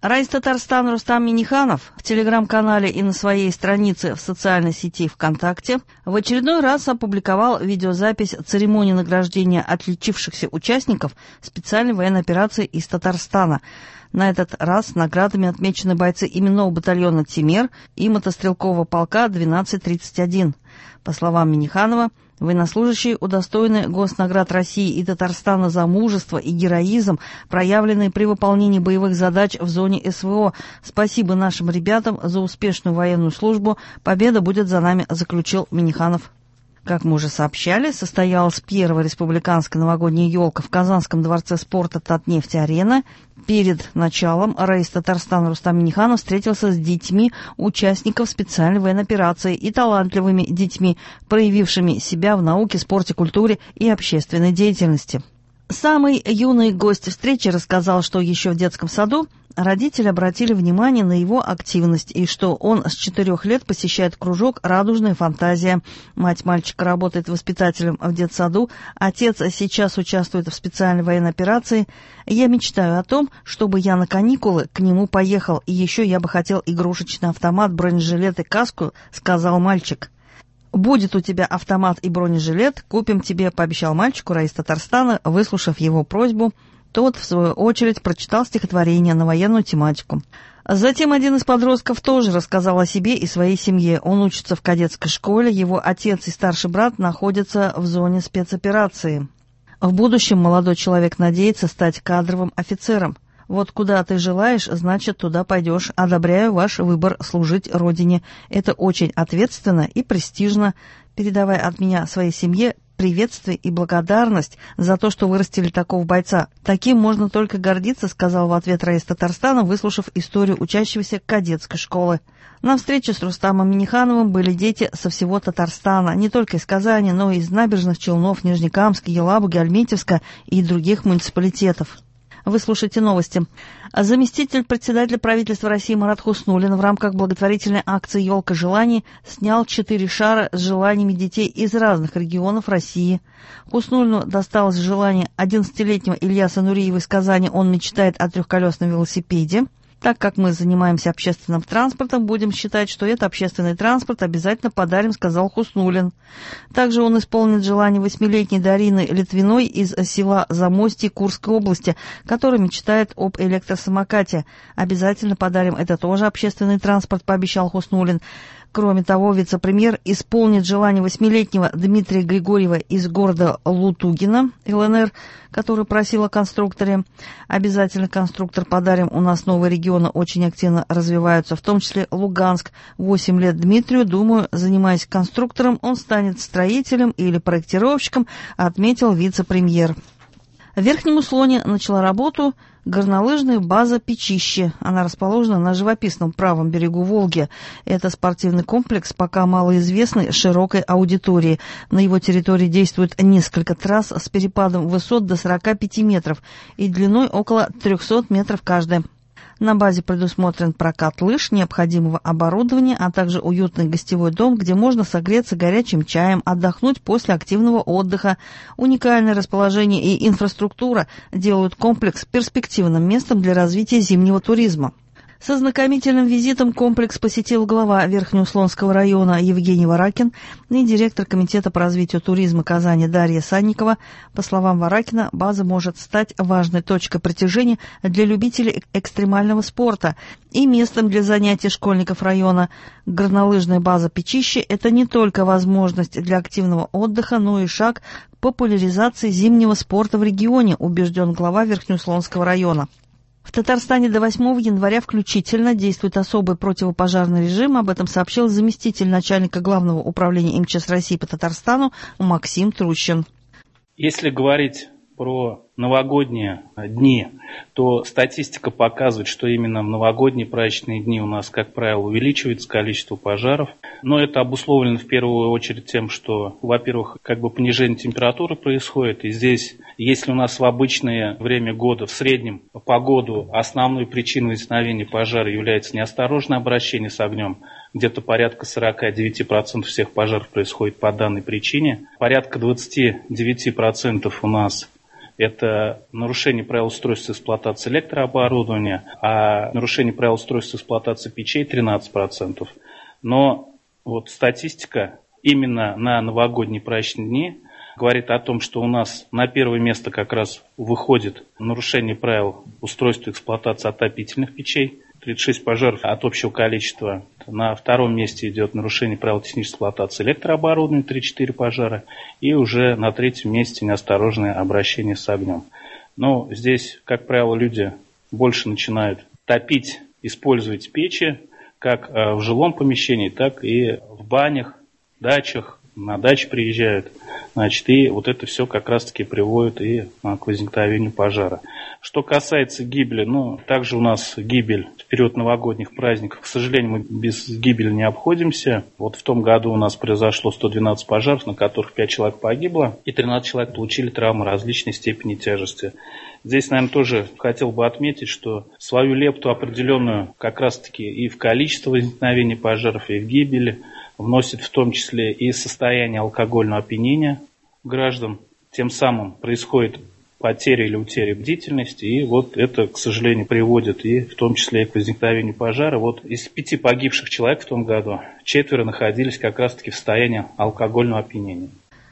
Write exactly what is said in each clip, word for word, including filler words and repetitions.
Раис Татарстана Рустам Минниханов в телеграм-канале и на своей странице в социальной сети ВКонтакте в очередной раз опубликовал видеозапись церемонии награждения отличившихся участников специальной военной операции из Татарстана. На этот раз наградами отмечены бойцы именного батальона «Темер» и мотострелкового полка двенадцать тридцать один. По словам Минниханова, военнослужащие удостоены госнаград России и Татарстана за мужество и героизм, проявленные при выполнении боевых задач в зоне СВО. Спасибо нашим ребятам за успешную военную службу. Победа будет за нами, заключил Минниханов. Как мы уже сообщали, состоялась первая республиканская новогодняя елка в Казанском дворце спорта «Татнефть-арена». Перед началом Раис Татарстана Рустам Минниханов встретился с детьми участников специальной военной операции и талантливыми детьми, проявившими себя в науке, спорте, культуре и общественной деятельности. Самый юный гость встречи рассказал, что еще в детском саду родители обратили внимание на его активность и что он с четырех лет посещает кружок «Радужная фантазия». Мать мальчика работает воспитателем в детсаду, отец сейчас участвует в специальной военной операции. «Я мечтаю о том, чтобы я на каникулы к нему поехал, и еще я бы хотел игрушечный автомат, бронежилет и каску», — сказал мальчик. «Будет у тебя автомат и бронежилет, купим тебе», — пообещал мальчику Раис Татарстана. Выслушав его просьбу, тот, в свою очередь, прочитал стихотворение на военную тематику. Затем один из подростков тоже рассказал о себе и своей семье. Он учится в кадетской школе, его отец и старший брат находятся в зоне спецоперации. В будущем молодой человек надеется стать кадровым офицером. «Вот куда ты желаешь, значит, туда пойдешь. Одобряю ваш выбор служить Родине. Это очень ответственно и престижно. Передавай от меня своей семье приветствие и благодарность за то, что вырастили такого бойца. Таким можно только гордиться», — сказал в ответ Раис Татарстана, выслушав историю учащегося кадетской школы. На встрече с Рустамом Миннихановым были дети со всего Татарстана, не только из Казани, но и из Набережных Челнов, Нижнекамска, Елабуги, Альметьевска и других муниципалитетов. Вы слушаете новости. Заместитель председателя правительства России Марат Хуснуллин в рамках благотворительной акции «Елка желаний» снял четыре шара с желаниями детей из разных регионов России. Хуснуллину досталось желание одиннадцатилетнего Ильяса Нуриева из Казани. Он мечтает о трехколесном велосипеде. Так как мы занимаемся общественным транспортом, будем считать, что это общественный транспорт, обязательно подарим, сказал Хуснуллин. Также он исполнит желание восьмилетней Дарины Литвиной из села Замостье Курской области, которая мечтает об электросамокате. Обязательно подарим, это тоже общественный транспорт, пообещал Хуснуллин. Кроме того, вице-премьер исполнит желание восьмилетнего Дмитрия Григорьева из города Лутугина, ЛНР, который просил о конструкторе. Обязательно конструктор подарим. У нас новые регионы очень активно развиваются, в том числе Луганск. Восемь лет Дмитрию, думаю, занимаясь конструктором, он станет строителем или проектировщиком, отметил вице-премьер. В Верхнем Услоне начала работу горнолыжная база «Печище». Она расположена на живописном правом берегу Волги. Это спортивный комплекс, пока малоизвестный широкой аудитории. На его территории действует несколько трасс с перепадом высот до сорока пяти метров и длиной около трехсот метров каждая. На базе предусмотрен прокат лыж, необходимого оборудования, а также уютный гостевой дом, где можно согреться горячим чаем, отдохнуть после активного отдыха. Уникальное расположение и инфраструктура делают комплекс перспективным местом для развития зимнего туризма. Со знакомительным визитом комплекс посетил глава Верхнеуслонского района Евгений Варакин и директор Комитета по развитию туризма Казани Дарья Санникова. По словам Варакина, база может стать важной точкой притяжения для любителей экстремального спорта и местом для занятий школьников района. Горнолыжная база «Печище» – это не только возможность для активного отдыха, но и шаг к популяризации зимнего спорта в регионе, убежден глава Верхнеуслонского района. В Татарстане до восьмого января включительно действует особый противопожарный режим. Об этом сообщил заместитель начальника Главного управления МЧС России по Татарстану Максим Трущин. Если говорить про новогодние дни, то статистика показывает, что именно в новогодние праздничные дни у нас, как правило, увеличивается количество пожаров. Но это обусловлено в первую очередь тем, что, во-первых, как бы понижение температуры происходит. И здесь, если у нас в обычное время года, в среднем по году, основной причиной возникновения пожара является неосторожное обращение с огнем, где-то порядка сорок девять процентов всех пожаров происходит по данной причине. Порядка двадцать девять процентов у нас это нарушение правил устройства эксплуатации электрооборудования, а нарушение правил устройства эксплуатации печей тринадцать процентов. Но вот статистика именно на новогодние праздничные дни говорит о том, что у нас на первое место как раз выходит нарушение правил устройства эксплуатации отопительных печей, тридцать шесть пожаров от общего количества. На втором месте идет нарушение правил технической эксплуатации электрооборудования, тридцать четыре пожара. И уже на третьем месте неосторожное обращение с огнем. Но здесь, как правило, люди больше начинают топить, использовать печи, как в жилом помещении, так и в банях, дачах. На даче приезжают, значит, и вот это все как раз-таки приводит и к возникновению пожара. Что касается гибели, ну, также у нас гибель в период новогодних праздников. К сожалению, мы без гибели не обходимся. Вот в том году у нас произошло сто двенадцать пожаров, на которых пять человек погибло, и тринадцать человек получили травмы различной степени тяжести. Здесь, наверное, тоже хотел бы отметить, что свою лепту определенную как раз-таки и в количество возникновения пожаров, и в гибели вносит в том числе и состояние алкогольного опьянения граждан. Тем самым происходит потеря или утеря бдительности, и вот это, к сожалению, приводит и в том числе и к возникновению пожара. Вот из пяти погибших человек в том году четверо находились как раз-таки в состоянии алкогольного опьянения.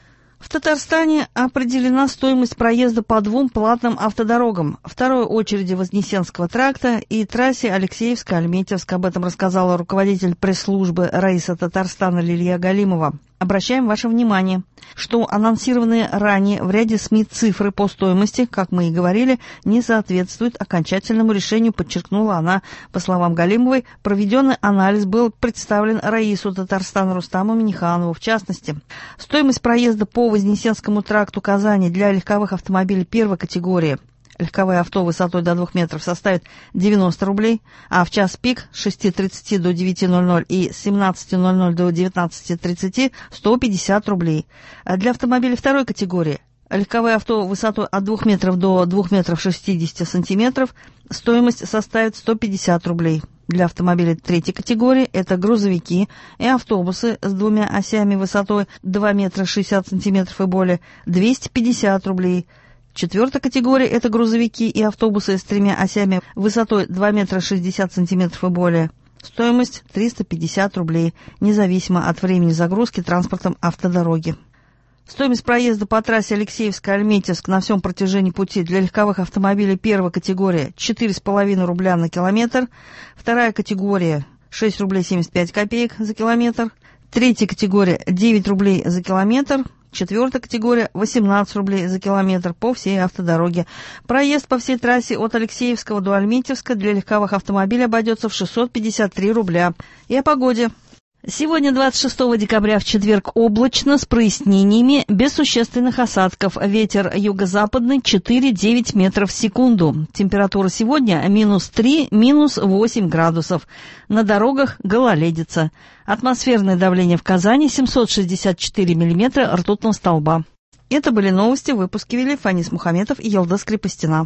В Татарстане определена стоимость проезда по двум платным автодорогам. Второй очереди Вознесенского тракта и трассе Алексеевск-Альметьевск. Об этом рассказала руководитель пресс-службы Раиса Татарстана Лилия Галимова. Обращаем ваше внимание, что анонсированные ранее в ряде СМИ цифры по стоимости, как мы и говорили, не соответствуют окончательному решению, подчеркнула она. По словам Галимовой, проведенный анализ был представлен Раису Татарстану Рустаму Миниханову. В частности, стоимость проезда по Вознесенскому тракту Казани для легковых автомобилей первой категории, легковые авто высотой до двух метров, составит девяносто рублей, а в час пик с шести тридцати до девяти ноль-ноль и с семнадцати ноль-ноль до девятнадцати тридцати сто пятьдесят рублей. А для автомобилей второй категории легковые авто высотой от двух метров до двух метров шестидесяти сантиметров стоимость составит сто пятьдесят рублей. Для автомобилей третьей категории это грузовики и автобусы с двумя осями высотой два метра шестьдесят сантиметров и более двести пятьдесят рублей. Четвертая категория – это грузовики и автобусы с тремя осями высотой два метра шестьдесят сантиметров и более. Стоимость триста пятьдесят рублей, независимо от времени загрузки транспортом автодороги. Стоимость проезда по трассе Алексеевск-Альметьевск на всем протяжении пути для легковых автомобилей первой категории четыре с половиной рубля на километр. Вторая категория – шесть рублей семьдесят пять копеек за километр. Третья категория – девять рублей за километр. Четвертая категория – восемнадцать рублей за километр по всей автодороге. Проезд по всей трассе от Алексеевского до Альметьевска для легковых автомобилей обойдется в шестьсот пятьдесят три рубля. И о погоде. Сегодня, двадцать шестого декабря, в четверг, облачно, с прояснениями, без существенных осадков. Ветер юго-западный четыре-девять метров в секунду. Температура сегодня минус три, минус восемь градусов. На дорогах гололедица. Атмосферное давление в Казани семьсот шестьдесят четыре миллиметра ртутного столба. Это были новости в выпуске вели Фанис Мухаметов и Елдас Крепостина.